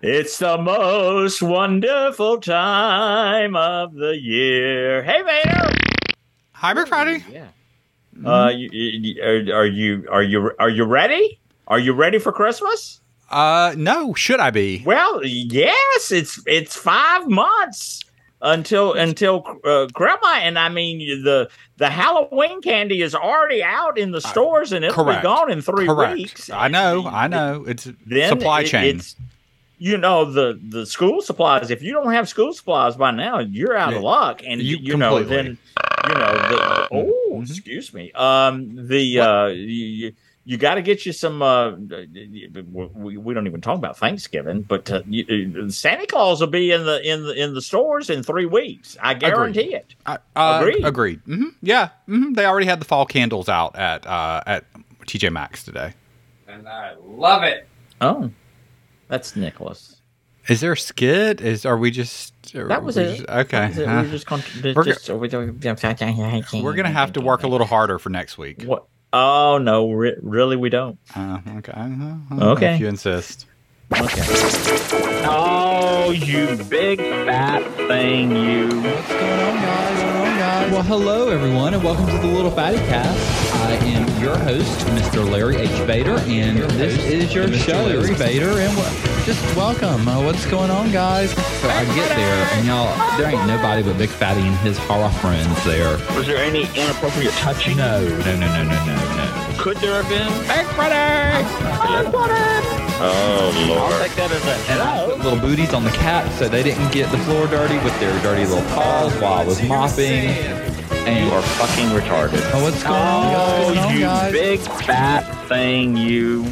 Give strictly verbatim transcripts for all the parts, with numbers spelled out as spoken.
It's the most wonderful time of the year. Hey, Vader. Hi, Big Friday. Yeah. Mm-hmm. Uh, you, you, are, are you are you are you ready? Are you ready for Christmas? Uh, no. Should I be? Well, yes. It's it's five months until until uh, Grandma, and I mean the the Halloween candy is already out in the stores, and it'll Correct. be gone in three Correct. weeks. I know. I know. It's then supply it, chain. It's, you know, the, the school supplies, if you don't have school supplies by now, you're out yeah. of luck. And, you, you know, then, you know, the, oh, mm-hmm. excuse me. Um, the, what? uh, you, you got to get you some, uh, we, we don't even talk about Thanksgiving, but uh, you, Santa Claus will be in the, in the, in the stores in three weeks. I guarantee agreed. it. Uh, agreed. Agreed. Mm-hmm. Yeah. Mm-hmm. They already had the fall candles out at, uh, at T J Maxx today. And I love it. Oh. That's Nicholas. Is there a skit? Is are we just? Are that was we it. Just, okay. Was it. Uh, we're just, con- we're, just we're gonna have to work a little harder for next week. What? Oh no, re- really, we don't. Uh, okay. Uh, okay. If you insist. Okay. Oh, you big fat thing, you. What's going on, guys? What's going on, guys? Well, hello, everyone, and welcome to the Little Fatty Cast. I am your host, Mister Larry H. Vader, and this is your Mister show, Larry Vader, and w- just welcome. Uh, what's going on, guys? So I get there, and y'all, there ain't nobody but Big Fatty and his horror friends there. Was there any inappropriate touching? No, no, no, no, no, no, no. Could there have been? Big Fatty! Big Fatty! Oh, Lord. I'll take that as a... And I put little booties on the cat so they didn't get the floor dirty with their dirty little paws while I was mopping. And you are fucking retarded. Oh, what's going on, guys? What's going on, you guys? big fat thing, you.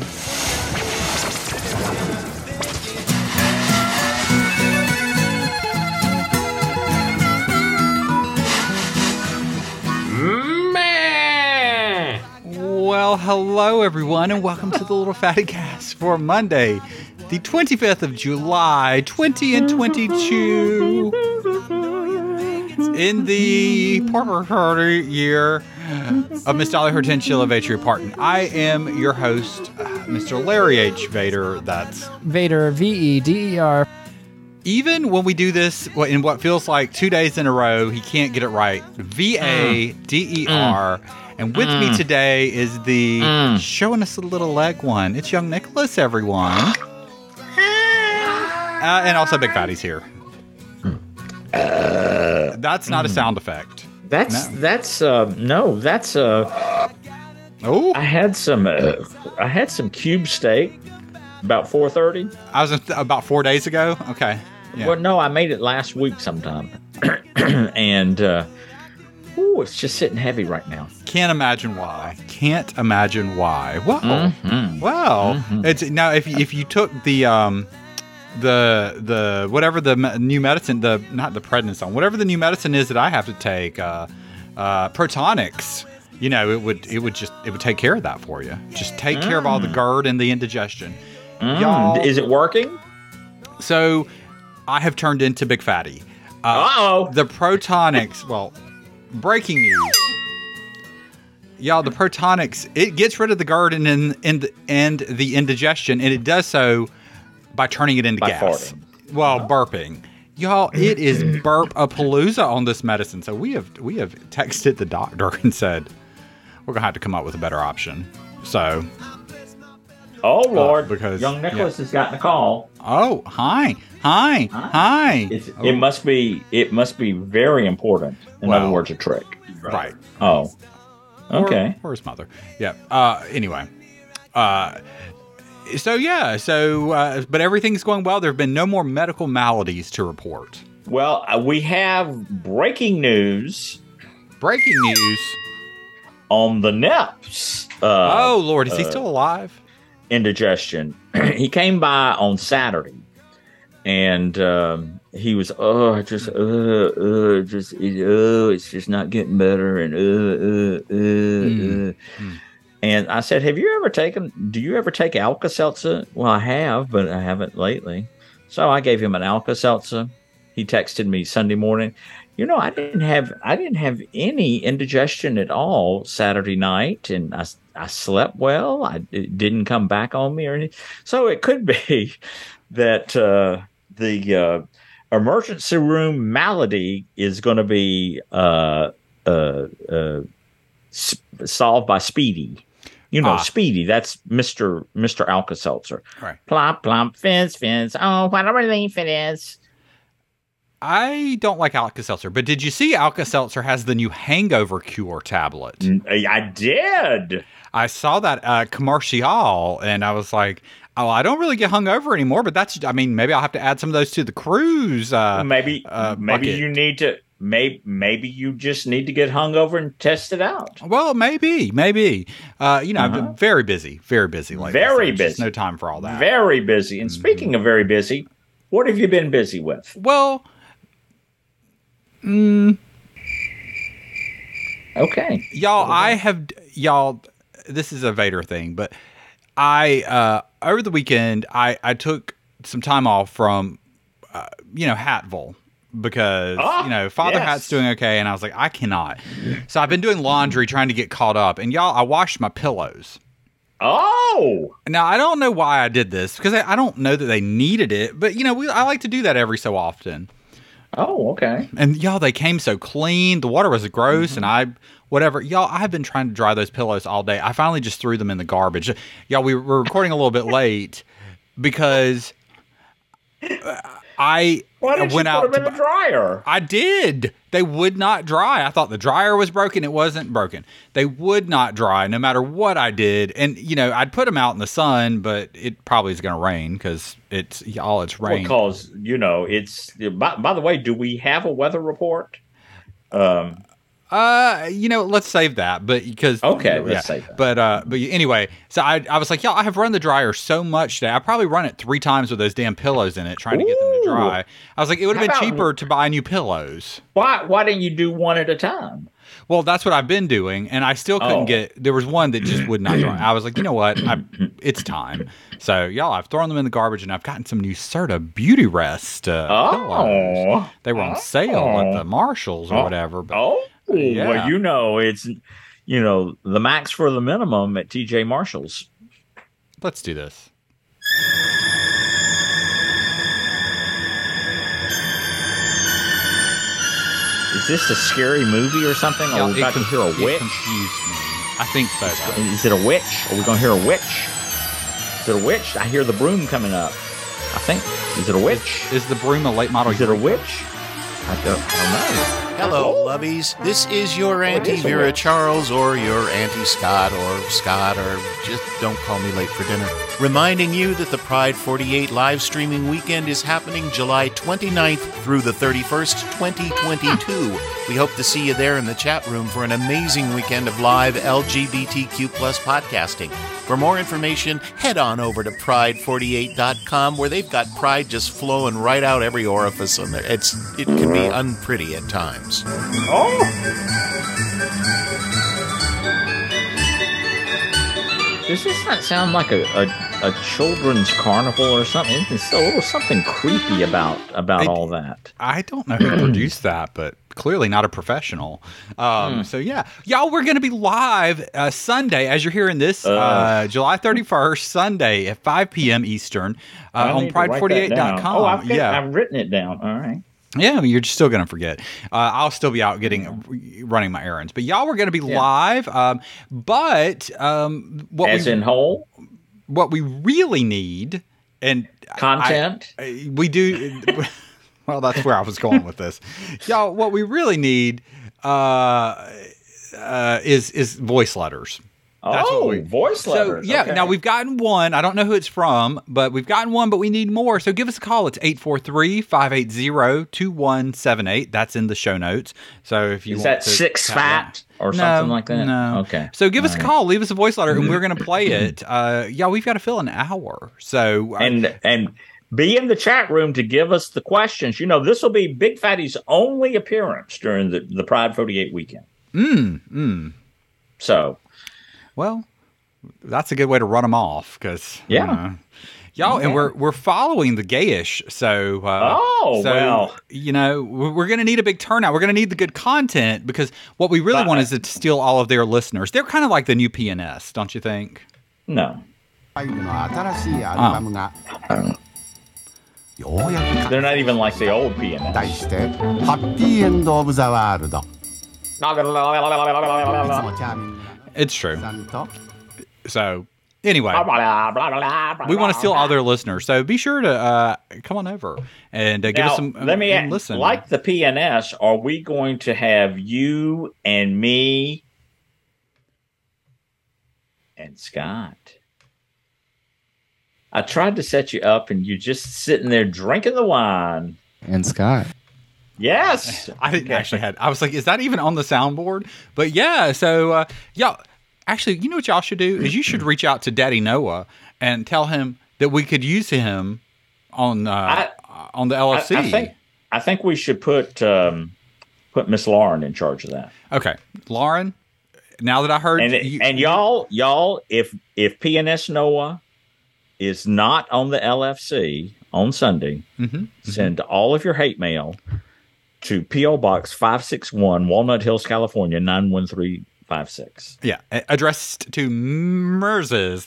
Well, hello everyone, and welcome to the Little Fatty Cast for Monday, the twenty-fifth of July, twenty and twenty-two, in the Parker year of Miss Dolly Hortensia Vatry Parton. I am your host, uh, Mister Larry H. Vader. That's Vader, V E D E R. Even when we do this in what feels like two days in a row, he can't get it right. V A D E R. Mm. And with mm. me today is the mm. showing us a little leg one. It's young Nicholas, everyone. uh, and also Big Fatty's here. Uh, that's not mm. a sound effect. That's, no. that's, uh, no, that's, uh, oh, I had some, uh, I had some cube steak about four thirty. I was th- about four days ago. Okay. Yeah. Well, no, I made it last week sometime. and, uh, ooh, it's just sitting heavy right now. Can't imagine why. Can't imagine why. Well, mm-hmm. well, mm-hmm. it's now if if you took the um the the whatever the me- new medicine, the not the prednisone, whatever the new medicine is that I have to take, uh, uh, Protonix, you know, it would it would just it would take care of that for you. Just take mm. care of all the GERD and the indigestion. Mm. Y'all, is it working? So, I have turned into Big Fatty. Uh oh. The Protonix. Well. Breaking news, y'all! The Protonix, it gets rid of the GERD and and, and, and the indigestion, and it does so by turning it into by gas. Farting. Well, burping, y'all. It is burp-a-palooza on this medicine. So we have we have texted the doctor and said we're gonna have to come up with a better option. So, oh Lord, uh, because young Nicholas yeah. has gotten a call. Oh, hi, hi, hi. hi. It's, oh. It must be. It must be very important. In well, other words, a trick. Right. Oh. Okay. Or, or his mother. Yeah. Uh, anyway. Uh, so yeah. So, uh, but everything's going well. There have been no more medical maladies to report. Well, uh, we have breaking news. Breaking news on the Neps. Uh, oh Lord, is he uh, still alive? Indigestion. He came by on Saturday, and um, he was oh just uh uh just uh it's just not getting better, and uh uh uh, mm. uh. Mm. And I said, have you ever taken? Do you ever take Alka-Seltzer? Well, I have, but I haven't lately. So I gave him an Alka-Seltzer. He texted me Sunday morning. You know, I didn't have I didn't have any indigestion at all Saturday night, and I, I slept well. I, it didn't come back on me or anything. So it could be that uh, the uh, emergency room malady is going to be uh, uh, uh, s- solved by Speedy. You know, Ah. Speedy. That's Mister Mister Alka-Seltzer. Right. Plomp, plomp, fins, fins. Oh, what a relief it is. I don't like Alka-Seltzer, but did you see Alka-Seltzer has the new hangover cure tablet? I did. I saw that uh, commercial, and I was like, oh, I don't really get hungover anymore, but that's, I mean, maybe I'll have to add some of those to the cruise. Uh, maybe uh, maybe bucket. you need to maybe maybe you just need to get hungover and test it out. Well, maybe, maybe. Uh, you know, I've Uh-huh. been very busy, very busy lately. Very so just busy. no time for all that. Very busy. And speaking of very busy, what have you been busy with? well, mm, Okay. y'all, I have, y'all, this is a Vader thing, but I, uh, over the weekend, I, I took some time off from, uh, you know, Hatville because, Ah, you know, Father yes. Hat's doing okay. And I was like, I cannot. So I've been doing laundry, trying to get caught up. And y'all, I washed my pillows. Oh, Now, I don't know why I did this because I, I don't know that they needed it, but, you know, we, I like to do that every so often. oh, okay. And y'all, they came so clean. The water was gross, Mm-hmm. and I, whatever. Y'all, I've been trying to dry those pillows all day. I finally just threw them in the garbage. Y'all, we were recording a little bit late because uh, I Why did went you out put them to in the dryer? I did. They would not dry. I thought the dryer was broken. It wasn't broken. They would not dry no matter what I did. And, you know, I'd put them out in the sun, but it probably is going to rain because it's all it's rain. Because you know it's. By, by the way, do we have a weather report? Um. Uh, you know, let's save that, but because Okay, let's save that. But uh, but anyway, so I I was like, yeah, I have run the dryer so much today. I probably run it three times with those damn pillows in it, trying to get them to Ooh. dry. I was like, it would have How been about- cheaper to buy new pillows. Why? Why didn't you do one at a time? Well, that's what I've been doing, and I still couldn't Oh. get. There was one that just would not dry. I was like, you know what? I, it's time. So, y'all, I've thrown them in the garbage, and I've gotten some new Serta Beauty Rest uh, pillows. Oh. They were on sale at Oh. the Marshalls or Oh. whatever. But Oh, Yeah. well, you know, it's, you know, the max for the minimum at T J Marshalls. let's do this. Is this a scary movie or something? Are we Y'all, about to conf- hear a it witch? confused me. I think so. though. Is it a witch? Are we going to hear a witch? Is it a witch? I hear the broom coming up. I think. Is it a witch? Is the broom a late model? Is it a witch? I don't, I don't know. Hello, lovies. This is your Auntie is a Vera witch. Charles or your Auntie Scott or Scott or just don't call me late for dinner. Reminding you that the Pride forty-eight live streaming weekend is happening July twenty-ninth through the thirty-first, twenty twenty-two. We hope to see you there in the chat room for an amazing weekend of live L G B T Q plus podcasting. For more information, head on over to pride forty-eight dot com where they've got pride just flowing right out every orifice on there. It's it can be unpretty at times. Does this not sound like a, a, a children's carnival or something? There's a little something creepy about about It- all that. I don't know who produced that, but clearly not a professional. Um, So yeah, y'all, we're going to be live uh, Sunday as you're hearing this, uh, July thirty-first, Sunday at five p.m. Eastern I uh, on need to pride write forty-eight that dot down. com. Oh, I've, got, yeah, I've written it down. All right. yeah, I mean, you're still going to forget. Uh, I'll still be out getting running my errands, but y'all, we're going to be Yeah. live. Um, but um, what As we in whole what we really need and content. I- we do. Well, that's where I was going with this, y'all. What we really need uh, uh, is is voice letters. That's oh, what we- voice letters. So yeah, okay. now we've gotten one. I don't know who it's from, but we've gotten one. But we need more. So give us a call. It's eight four three, five eight zero, two one seven eight. That's in the show notes. So if you Is want that to six tap fat or no, something like that? No. Okay. So give us All a right. call. Leave us a voice letter, and we're going to play it. Uh, yeah, we've got to fill an hour. So uh, and and be in the chat room to give us the questions. You know, this will be Big Fatty's only appearance during the, the Pride forty-eight weekend. mm, mm. So, Well, that's a good way to run them off because Yeah. y'all, and Yeah. we're we're following the gayish. So uh, Oh, so, well. you know, we're, we're going to need a big turnout. We're going to need the good content because what we really But- want is to steal all of their listeners. They're kind of like the new P N S, don't you think? no. の新しいアルバムがようやく They're not even like the old P N S. 題してハッピーエンド・オブ・ザ・ワールド。いつもチャーミングな It's true. さんと So anyway, we want to steal all their listeners. So be sure to uh, come on over and uh, give Now, us some. let me uh, ask, listen. like the P N S, are we going to have you and me and Scott? I tried to set you up, and you're just sitting there drinking the wine. And Scott. Yes, I didn't actually had. I was like, is that even on the soundboard? But yeah, so uh, y'all. Actually, you know what y'all should do is you should reach out to Daddy Noah and tell him that we could use him on uh, I, on the L F C. I, I think I think we should put um, put Miss Lauren in charge of that. Okay, Lauren. Now that I heard, And you, and y'all y'all if if P N S Noah is not on the L F C on Sunday, mm-hmm, send mm-hmm. all of your hate mail to P O Box five six one, Walnut Hills, California nine one three five six. Yeah, addressed to Merz's.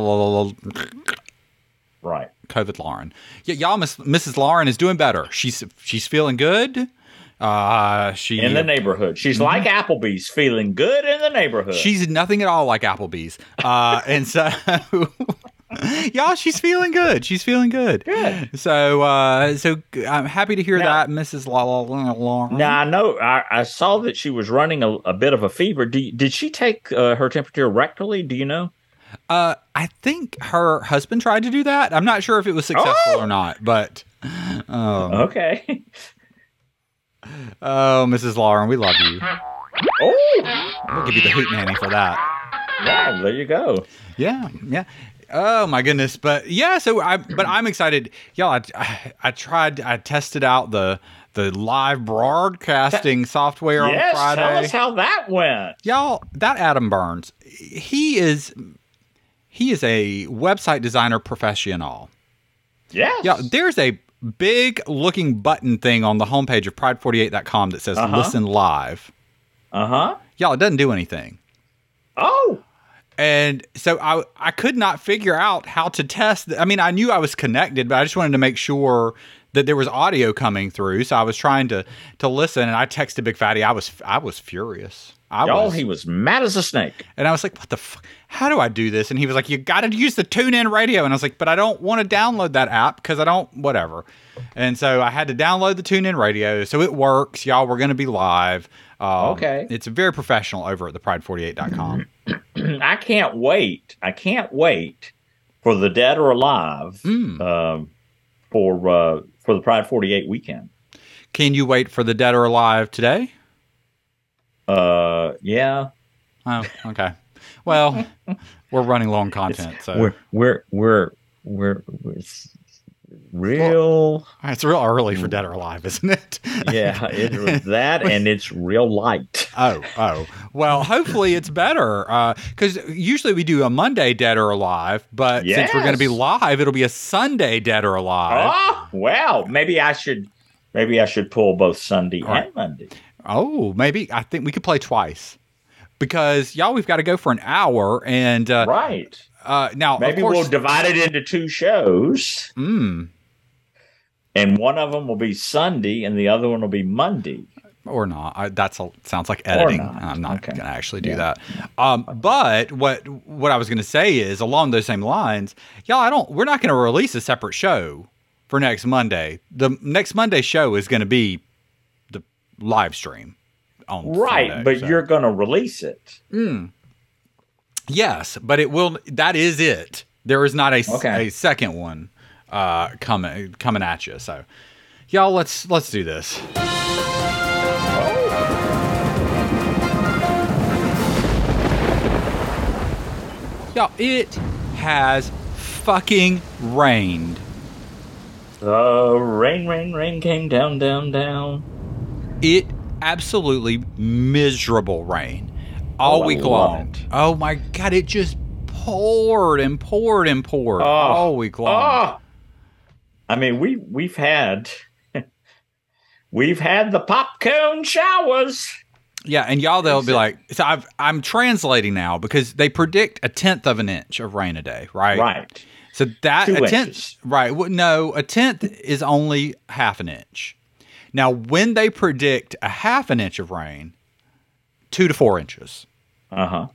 Right. COVID Lauren. Yeah, y'all, Miss, Missus Lauren is doing better. She's she's feeling good. Uh, she in the neighborhood. She's mm-hmm. like Applebee's, feeling good in the neighborhood. She's nothing at all like Applebee's. Uh, and so, y'all, she's feeling good. She's feeling good. Good. So, uh, so I'm happy to hear now, that, Missus Lauren. Now I know I, I saw that she was running a, a bit of a fever. Do, did she take uh, her temperature rectally? Do you know? Uh, I think her husband tried to do that. I'm not sure if it was successful oh! or not, but um, okay. Oh, Missus Lauren, we love you. Oh, we'll give you the hoot nanny for that. Wow, there you go. Yeah, yeah. Oh my goodness, but yeah. So I, but I'm excited, y'all. I, I, I tried, I tested out the the live broadcasting software yes, on Friday. Tell us how that went, y'all. That Adam Burns, he is he is a website designer professional. Yes. Yeah, there's a big looking button thing on the homepage of pride forty-eight dot com that says uh-huh. listen live. Uh-huh. Y'all, it doesn't do anything. Oh. And so I I could not figure out how to test. I mean, I knew I was connected, but I just wanted to make sure that there was audio coming through. So I was trying to to listen, and I texted Big Fatty. I was I was furious. I Y'all, was, he was mad as a snake. And I was like, what the fuck? How do I do this? And he was like, you got to use the TuneIn Radio. And I was like, but I don't want to download that app because I don't, whatever. And so I had to download the TuneIn Radio. So it works. Y'all, we're going to be live. Um, okay. It's very professional over at the pride forty-eight dot com. I can't wait. I can't wait for the Dead or Alive mm. um, for, uh, for the Pride forty-eight weekend. Can you wait for the Dead or Alive today? Uh, yeah. Oh, okay. Well, we're running long content, it's, so we're we're we're we're, we're it's real. Well, it's real early for Dead or Alive, isn't it? Yeah, it's that, and it's real light. Oh, oh. Well, hopefully it's better because uh, usually we do a Monday Dead or Alive, but yes. since we're going to be live, it'll be a Sunday Dead or Alive. Oh, well, maybe I should maybe I should pull both Sunday right. and Monday. Oh, maybe. I think we could play twice because, y'all, we've got to go for an hour. And uh, right. Uh, now, maybe of course, we'll divide it into two shows. Mm. And one of them will be Sunday and the other one will be Monday. Or not. I, that sounds like editing. Not. I'm not okay. going to actually do yeah. that. Um, but what what I was going to say is, along those same lines, y'all, I don't. We're not going to release a separate show for next Monday. The next Monday show is going to be live stream on right Sunday, but so. You're gonna release it. mm. Yes, but it will that is it there is not a, okay. a second one uh coming coming at you, so y'all, let's let's do this. oh. Y'all, it has fucking rained. Uh rain rain rain came down down down. It absolutely miserable rain all oh, week long. It. Oh my God, it just poured and poured and poured oh, all week long. Oh. I mean, we we've had we've had the popcorn showers. Yeah, and y'all, they'll be like, so I've, I'm translating now because they predict a tenth of an inch of rain a day, right? Right. So that Two a tenth, inches. right? well, No, a tenth is only half an inch. Now, when they predict a half an inch of rain, two to four inches, Uh huh.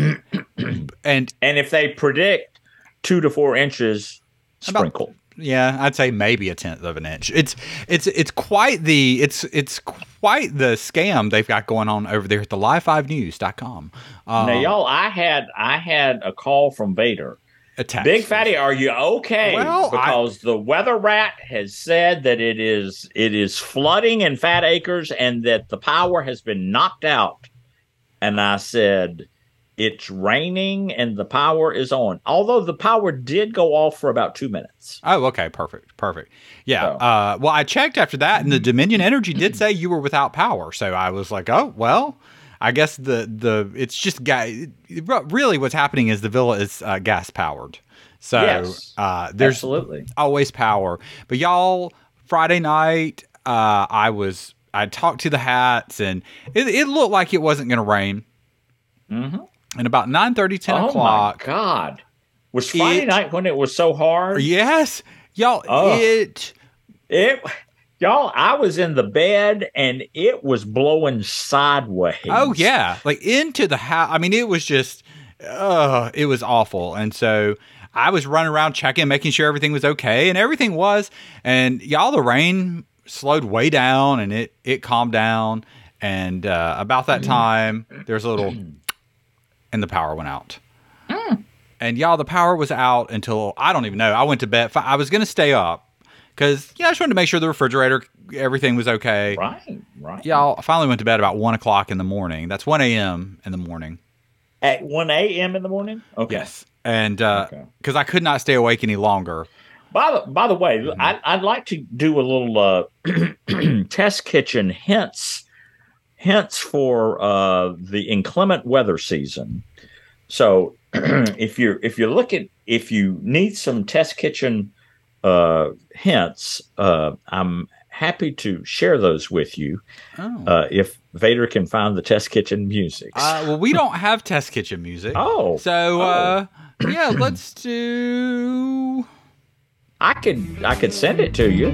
and And if they predict two to four inches, About- sprinkle. yeah, I'd say maybe a tenth of an inch. It's it's it's quite the it's it's quite the scam they've got going on over there at the live five news dot com. Um, Now, y'all, I had I had a call from Vader. attacks. Big Fatty, are you okay? Well, I- because the weather rat has said that it is it is flooding in Fat Acres and that the power has been knocked out. And I said, it's raining and the power is on. Although the power did go off for about two minutes. Oh, okay, perfect, perfect. Yeah. So- Uh, well, I checked after that, and the Dominion Energy did say you were without power. So I was like, oh, well, I guess the the it's just ga- really what's happening is the villa is uh, gas powered. So Yes, uh, there's Absolutely. always power. But y'all, Friday night, uh, I was I talked to the hats, and it, it looked like it wasn't going to rain. Mm-hmm. And about nine thirty, ten Oh, o'clock. my God. Was Friday It- night when it was so hard? Yes, y'all, Oh. it. It, y'all, I was in the bed and it was blowing sideways. Oh yeah, like into the house. I mean, it was just, uh, it was awful. And so I was running around checking, making sure everything was okay, and everything was. And y'all, the rain slowed way down, and it it calmed down. And uh, about that time, there's a little, and the power went out. And y'all, the power was out until I don't even know. I went to bed. I was gonna stay up because yeah, I just wanted to make sure the refrigerator, everything was okay. Right, right. Y'all, I finally went to bed about one o'clock in the morning. That's one a.m. in the morning. At one a.m. in the morning? Okay. Yes. And because Okay. I could not stay awake any longer. By the, by the way, Mm-hmm. I, I'd like to do a little uh, test kitchen hints hints for uh, the inclement weather season. So if you're if you're looking if you need some test kitchen uh, hints, uh, I'm happy to share those with you. Oh. Uh, if Vader can find the test kitchen music. Uh, well, we don't have test kitchen music. oh, So, Oh. uh, yeah, let's do. I could I could send it to you.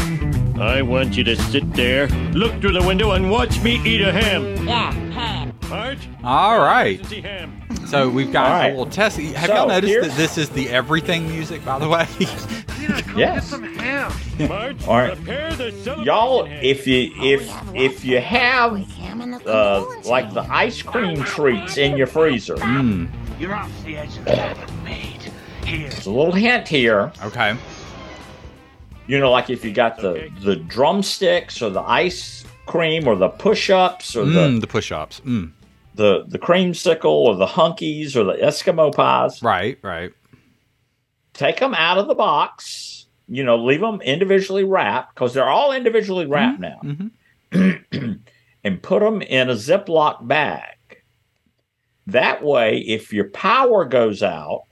I want you to sit there, look through the window, and watch me eat a ham. Yeah, ham. Marge? All right. See ham. So we've got All right. a little test. Have So, y'all noticed here- that this is the everything music, by the way? Yes. Marge, All right. prepare the celebration Y'all, ham. if you if if you have Ham in the uh, cooler. like the ice cream treats in your freezer, mm, You're off the edge of the heaven, mate. Here. there's a little hint here. okay. You know, like if you got the the drumsticks or the ice cream or the push-ups or the Mm, the push-ups. Mm, the the creamsicle or the hunkies or the Eskimo pies, right, right. take them out of the box. You know, leave them individually wrapped because they're all individually wrapped now, Mm-hmm. and put them in a Ziploc bag. That way, if your power goes out,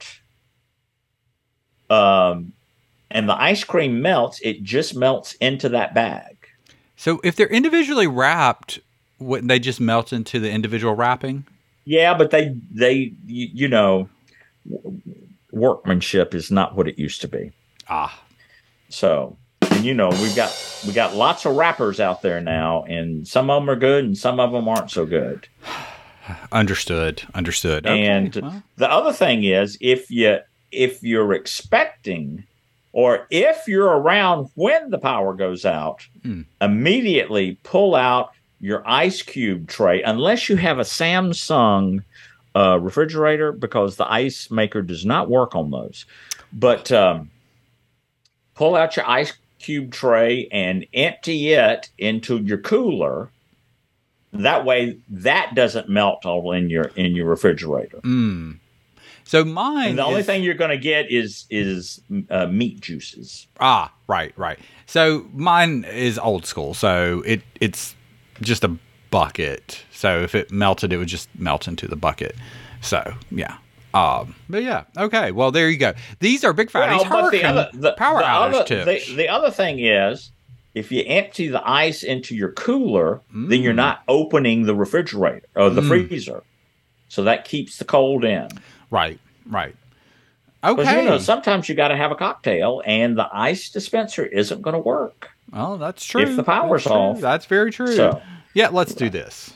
um, and the ice cream melts, it just melts into that bag. So if they're individually wrapped, wouldn't they just melt into the individual wrapping? Yeah, but they they you, you know, w- workmanship is not what it used to be. Ah, So, and you know, we've got we got lots of wrappers out there now, and some of them are good, and some of them aren't so good. understood, understood. Okay, and well, the other thing is, if you if you're expecting, or if you're around when the power goes out, Mm. immediately pull out your ice cube tray, unless you have a Samsung uh, refrigerator, because the ice maker does not work on those. But um, pull out your ice cube tray and empty it into your cooler. That way, that doesn't melt all in your in your refrigerator. mm. So mine. And the only is- thing you're going to get is is uh, meat juices. Ah, right, right. So mine is old school. So it it's just a bucket. So if it melted, it would just melt into the bucket. So yeah. Um. But yeah. Okay. Well, there you go. These are big fatties. Well, but the Hurricane other the, power the outage other, tips. The, the other thing is, if you empty the ice into your cooler, then you're Mm. not opening the refrigerator or the Mm. freezer, so that keeps the cold in. Right. Right. Because, Okay. you know, sometimes you got to have a cocktail, and the ice dispenser isn't going to work. Oh, that's true. If the power's that's true. off. That's very true. So, yeah, let's do this.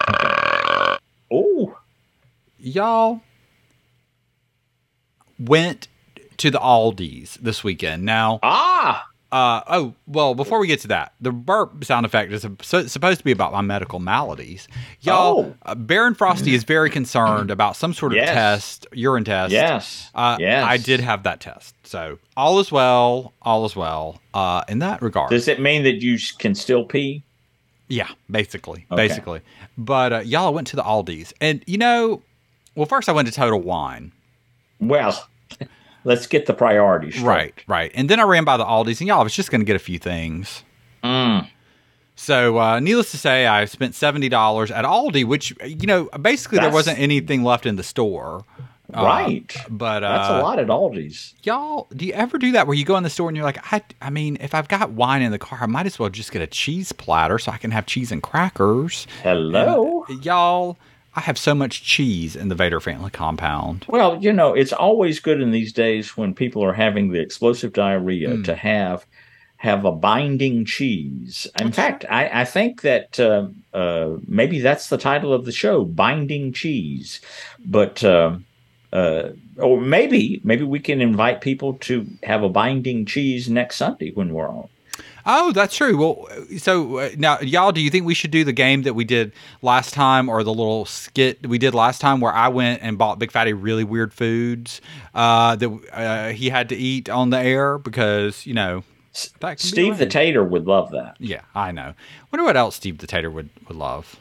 oh, Y'all went to the Aldi's this weekend. Now, ah, uh, oh, well, before we get to that, the burp sound effect is so- supposed to be about my medical maladies. Y'all, Oh. uh, Baron Frosty is very concerned about some sort of Yes. test, urine test. yes, Uh, yes. I did have that test. So all is well, all is well uh, in that regard. Does it mean that you s- can still pee? Yeah, basically, Okay. basically. But uh, y'all, I went to the Aldi's, and you know, well, first I went to Total Wine. Well, let's get the priorities straight. Right, right, and then I ran by the Aldi's, and y'all, I was just going to get a few things. Mm. So, uh, needless to say, I spent seventy dollars at Aldi, which you know, basically there That's- wasn't anything left in the store. Uh, Right. but uh, That's a lot at Aldi's. y'all, do you ever do that where you go in the store and you're like, I, I mean, if I've got wine in the car, I might as well just get a cheese platter so I can have cheese and crackers. Hello. And, y'all, I have so much cheese in the Vader family compound. Well, you know, it's always good in these days when people are having the explosive diarrhea Mm. to have have a binding cheese. In fact, I, I think that uh, uh, maybe that's the title of the show, Binding Cheese. But uh, uh, or maybe maybe we can invite people to have a binding cheese next Sunday when we're on. Oh, that's true. Well, so uh, now, y'all, do you think we should do the game that we did last time, or the little skit we did last time, where I went and bought Big Fatty really weird foods uh, that uh, he had to eat on the air because you know that can be Steve the lame. Tater would love that. Yeah, I know. Wonder what else Steve the Tater would would love.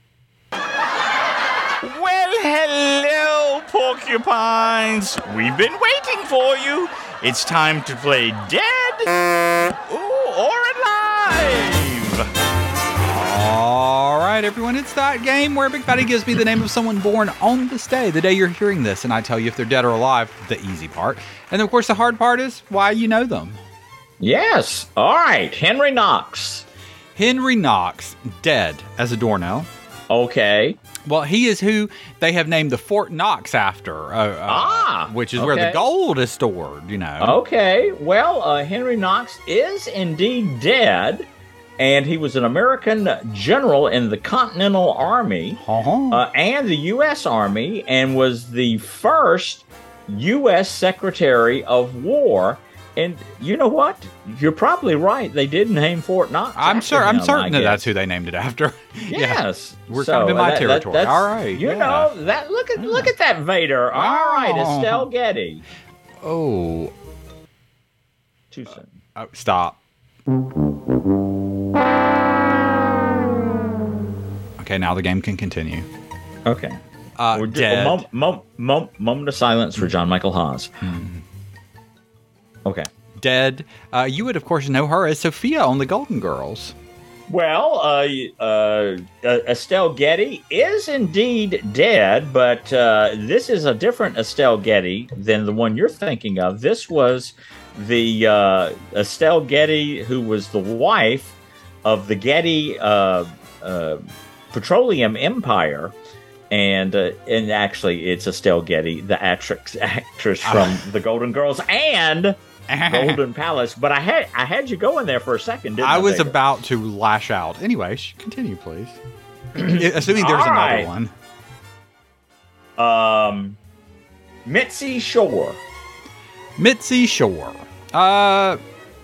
Well, hello, porcupines. We've been waiting for you. It's time to play dead ooh, or alive. All right, everyone, it's that game where Big Fatty gives me the name of someone born on this day, the day you're hearing this, and I tell you if they're dead or alive, the easy part. And of course, the hard part is why you know them. Yes. All right. Henry Knox. Henry Knox, dead as a doornail. Okay. Well, he is who they have named the Fort Knox after, uh, uh, Ah, which is where the okay. gold is stored, you know. Okay, well, uh, Henry Knox is indeed dead, and he was an American general in the Continental Army Uh-huh. uh, and the U S Army, and was the first U S Secretary of War. And you know what? You're probably right. They did name Fort Knox. I'm after sure. I'm him, certain I that guess. that's who they named it after. Yeah. Yes, We're So, kind of in my uh, that- that- territory. that's- All right, You yeah. know that. Look at look at that Vader. All right, Oh. Estelle Getty. Oh, Too soon. oh, stop. Okay, now the game can continue. Okay. Uh, We're do- dead. a mom- mom- mom- moment of silence for John Michael Haas. Okay. Dead. Uh, you would, of course, know her as Sophia on The Golden Girls. Well, uh, uh, uh, Estelle Getty is indeed dead, but uh, this is a different Estelle Getty than the one you're thinking of. This was the uh, Estelle Getty who was the wife of the Getty uh, uh, Petroleum Empire. And uh, and actually, it's Estelle Getty, the actress, actress from The Golden Girls and Golden Palace. But I had I had you going there for a second, didn't I? I was Vader? about to lash out. Anyway, sh- continue, please. Assuming there's All another right. one. Um, Mitzi Shore. Mitzi Shore. Uh,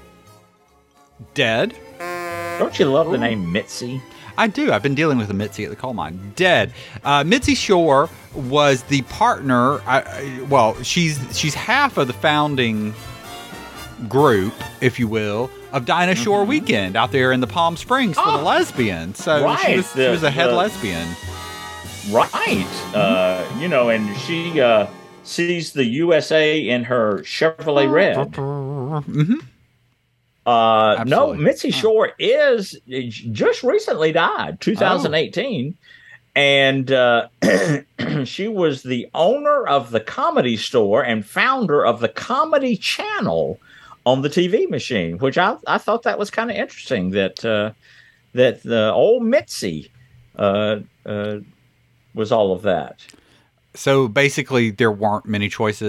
dead. Don't you love the name Mitzi? I do. I've been dealing with a Mitzi at the coal mine. Dead. Uh, Mitzi Shore was the partner. I, I, well, she's she's half of the founding group, if you will, of Dinah Shore Weekend out there in the Palm Springs for the Oh, lesbians. So she right. was, she The- was a head the- lesbian. Right. Uh, you know, and she uh, sees the U S A in her Chevrolet Red. Mm-hmm. Uh, no, Absolutely. Mitzi Shore is just recently died, two thousand eighteen, and uh, she was the owner of the Comedy Store and founder of the Comedy Channel on the T V machine, which I I thought that was kind of interesting that uh, that the old Mitzi uh, uh, was all of that. So basically, there weren't many choices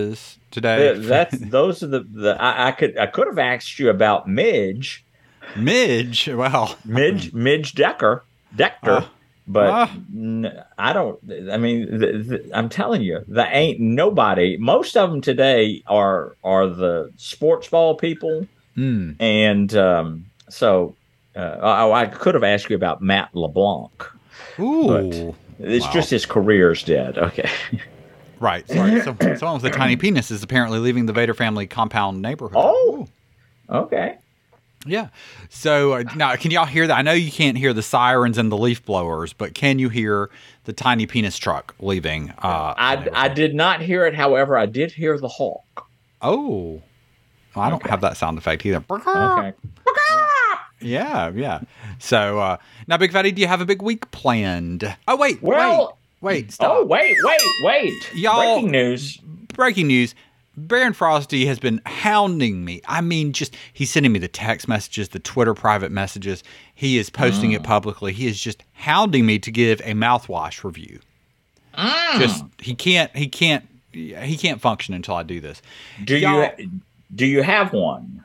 today. The, that's those are the, the I, I could I could have asked you about Midge. Midge, well, Midge Midge Decker Dector, Uh, but uh. n- I don't. I mean, the, the, I'm telling you, there ain't nobody. Most of them today are are the sports ball people, Mm. and um, so uh, I, I could have asked you about Matt LeBlanc. Ooh, But it's wow. just his career's dead. Okay. Right. Sorry. So, someone with a tiny penis is apparently leaving the Vader family compound neighborhood. Oh. Ooh. Okay. Yeah. So uh, now, can y'all hear that? I know you can't hear the sirens and the leaf blowers, but can you hear the tiny penis truck leaving? Uh, I, I did not hear it. However, I did hear the hawk. Oh. Well, I don't Okay. have that sound effect either. Okay. Yeah, yeah. So uh, now, Big Fatty, do you have a big week planned? Oh, wait, Well- wait, wait, stop. Oh, wait, wait, wait. Y'all- Breaking news. Breaking news. Baron Frosty has been hounding me. I mean, just he's sending me the text messages, the Twitter private messages. He is posting Mm. it publicly. He is just hounding me to give a mouthwash review. Mm. Just he can't he can't he can't function until I do this. Do Y'all- you do you have one?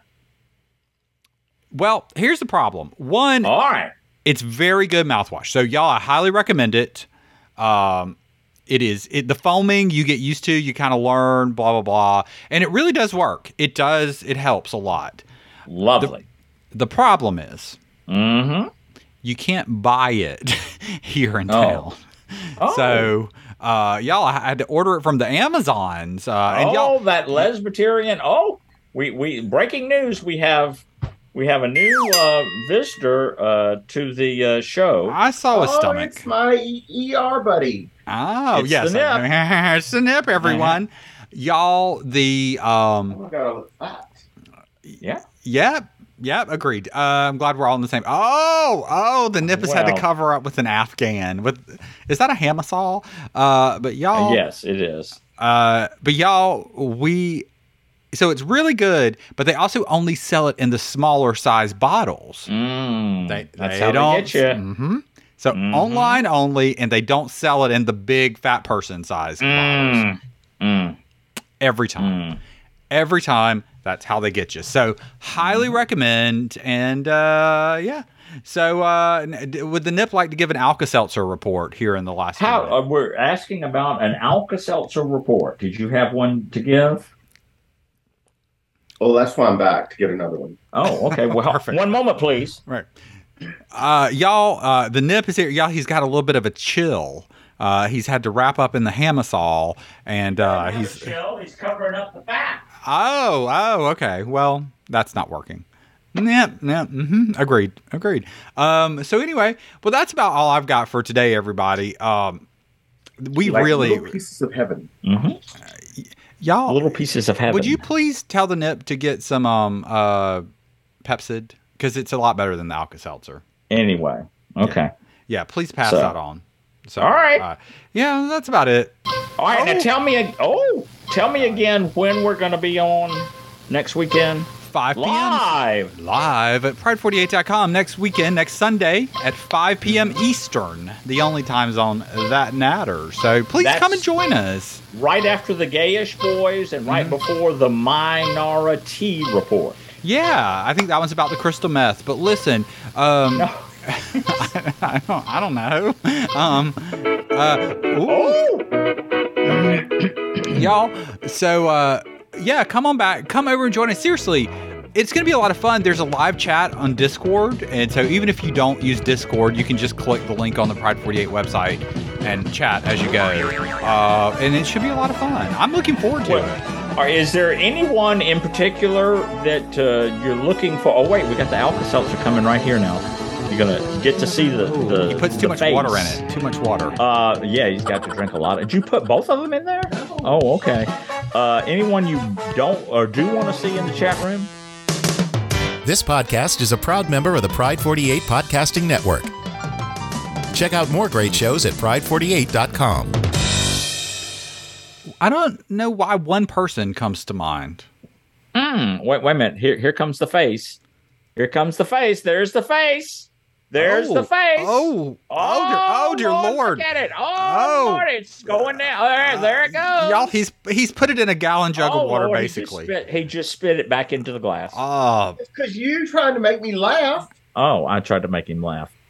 Well, here's the problem. One, All right. it's very good mouthwash. So y'all, I highly recommend it. Um, it is it, the foaming you get used to. You kind of learn, blah blah blah, and it really does work. It does. It helps a lot. Lovely. The problem is Mm-hmm. you can't buy it here in Oh. town. Oh. So uh, y'all, I had to order it from the Amazons. Uh, and oh, y'all, that lesbiterian. Oh, we we breaking news. We have we have a new uh, visitor uh, to the uh, show. I saw a Oh, stomach. it's my E R buddy. Oh, It's yes. the nip. It's the nip, everyone. Y'all, the um, Oh my god, I look fat. Yeah. Yep. Yep. Agreed. Uh, I'm glad we're all in the same. Oh, oh, the nip has had to Well. cover up with an Afghan. With is that a Hamasol? Uh, but y'all, Yes, it is. uh, but y'all, we. So it's really good, but they also only sell it in the smaller size bottles. Mm, They, that's they how don't. they get you. hmm So online only, and they don't sell it in the big fat person size bottles. Mm, mm, Every time. mm. Every time. That's how they get you. So highly recommend. And uh, yeah. So uh, n- d- would the Nip like to give an Alka-Seltzer report here in the last few How minutes? uh, we're asking about an Alka-Seltzer report. Did you have one to give? Oh, that's why I'm back to get another one. Oh, okay. Well, Perfect. one moment, please. Right. Uh, y'all, uh, the Nip is here. Y'all, he's got a little bit of a chill. Uh, he's had to wrap up in the Hamasol, and uh, he's chill. He's covering up the fat. oh, oh, okay. Well, that's not working. Yep, yep. Mm-hmm. Agreed, agreed. Um, so anyway, well, that's about all I've got for today, everybody. Um, we Like really, little pieces of heaven. Mm-hmm. y'all, Little pieces of heaven. would you please tell the Nip to get some um uh Pepsid, because it's a lot better than the Alka-Seltzer. Anyway. Okay. Yeah, please pass So- that on. So, All right. Uh, yeah, that's about it. All right. Oh. Now tell me. ag- Oh, tell me again when we're going to be on next weekend. five p.m. Live. Live at pride forty-eight dot com next weekend, next Sunday at five p.m. Eastern, the only time zone that matters. So please That's- come and join us. Right after the Gayish Boys and right before the Minority Report. Yeah, I think that one's about the crystal meth. But listen, um, No. I, don't, I don't know. Um, uh, ooh. Oh. Y'all, so uh, yeah, come on back. Come over and join us. Seriously, it's going to be a lot of fun. There's a live chat on Discord. And so even if you don't use Discord, you can just click the link on the Pride forty-eight website and chat as you go. Uh, and it should be a lot of fun. I'm looking forward to Well, it. Or is there anyone in particular that uh, you're looking for? Oh, wait, we got the Alka-Seltzer coming right here now. You're going to get to see the, the He puts the too much face. water in it. Too much water. Uh, yeah, he's got to drink a lot. Did you put both of them in there? Oh, okay. Uh, anyone you don't or do want to see in the chat room? This podcast is a proud member of the Pride forty-eight Podcasting Network. Check out more great shows at pride forty-eight dot com. I don't know why one person comes to mind. Hmm. Wait, wait a minute. Here, here comes the face. Here comes the face. There's the face. There's Oh, the face. Oh, oh, dear, oh, dear Lord. Look at it. Oh, Oh. Lord, it's going down. There, there it goes. Y'all, he's he's put it in a gallon jug Oh, of water, Lord, basically. He just, spit, he just spit it back into the glass. Oh, It's because you trying to make me laugh. Oh, I tried to make him laugh.